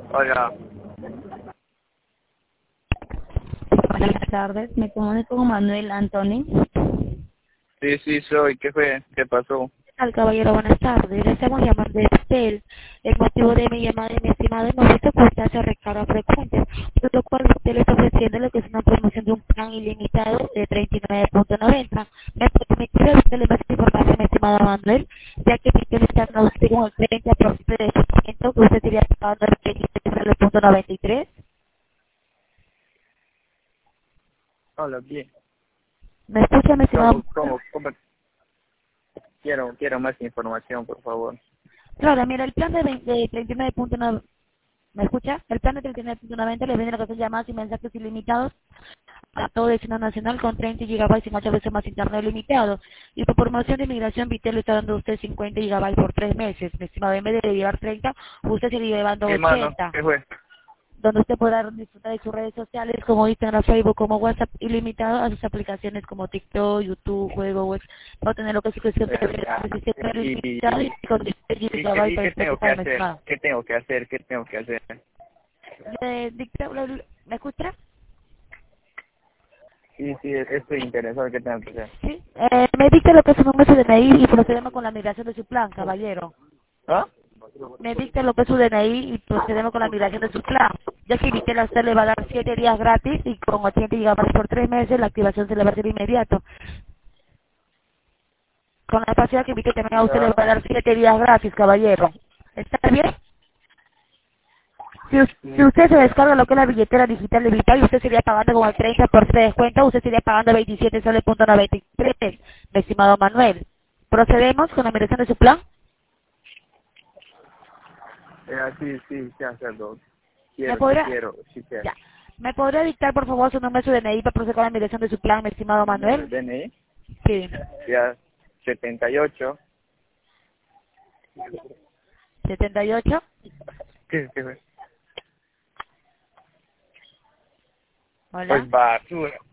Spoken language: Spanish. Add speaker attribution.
Speaker 1: Hola.
Speaker 2: Buenas tardes, me comunico con Manuel Antoni.
Speaker 1: Sí, soy. ¿Qué fue? ¿Qué pasó?
Speaker 2: Al caballero, buenas tardes. Le estamos llamando de Estel. El motivo de mi llamada, mi estimado, hemos visto que usted hace recarga frecuente, por lo cual usted le está ofreciendo lo que es una promoción de un plan ilimitado de 39.90. ¿Me permitiría darle más información, mi estimado Manuel? Ya que mi usted está dando usted con el 30% de descuento, que usted sería pagando el 23.93.
Speaker 1: Hola, bien.
Speaker 2: ¿Me escucha, mi estimado?
Speaker 1: ¿Cómo? Quiero más información, por favor.
Speaker 2: Claro, mira, el plan de 39.9, ¿me escucha? El plan de 39.90 le viene lo que se llama sin mensajes ilimitados a todo destino nacional con 30 GB y 8 veces más internet limitado. Y por promoción de inmigración, Vitel le está dando a usted 50 GB por 3 meses. Mi estimado, en vez de llevar 30, usted se llevando
Speaker 1: Sí, mano.
Speaker 2: 80,
Speaker 1: ¿Qué fue?
Speaker 2: donde usted podrá disfrutar de sus redes sociales como Instagram, Facebook, como WhatsApp, ilimitado a sus aplicaciones como TikTok, YouTube, juego, web. Va a tener lo que es su cuestión de ilimitado y con 10 GB
Speaker 1: ¿Y
Speaker 2: para
Speaker 1: qué tengo que
Speaker 2: explicar, mi
Speaker 1: hacer?
Speaker 2: estimado.
Speaker 1: ¿Qué tengo que hacer?
Speaker 2: ¿Me escucha?
Speaker 1: Sí, estoy interesado. ¿Qué tengo que hacer?
Speaker 2: Sí. Me dicta lo que es su número de DNI y procedemos con la migración de su plan, caballero.
Speaker 1: ¿Ah?
Speaker 2: Me dicta lo que es su DNI y procedemos con la migración de su plan. Ya que Vitel a usted le va a dar 7 días gratis y con 80 GB por 3 meses la activación se le va a hacer inmediato. Con la capacidad que Vitel también a usted le va
Speaker 1: ¿Ah?
Speaker 2: a dar 7 días gratis, caballero. ¿Está bien? Si
Speaker 1: Sí.
Speaker 2: usted se descarga lo que es la billetera digital de Vital, usted sería pagando con el 30% de descuento, usted sería pagando 27 soles punto 93, mi estimado Manuel. ¿Procedemos con la migración de su plan?
Speaker 1: Sí, hacerlo.
Speaker 2: ¿Me
Speaker 1: Quiero,
Speaker 2: podrá,
Speaker 1: sí quiero.
Speaker 2: ya, ¿me podrá dictar por favor su número de DNI para proceder con la migración de su plan, mi estimado
Speaker 1: Número de
Speaker 2: Manuel?
Speaker 1: DNI.
Speaker 2: Sí,
Speaker 1: Ya, 78.
Speaker 2: 78.
Speaker 1: ¿Qué fue? Pues
Speaker 2: Hola.
Speaker 1: basura.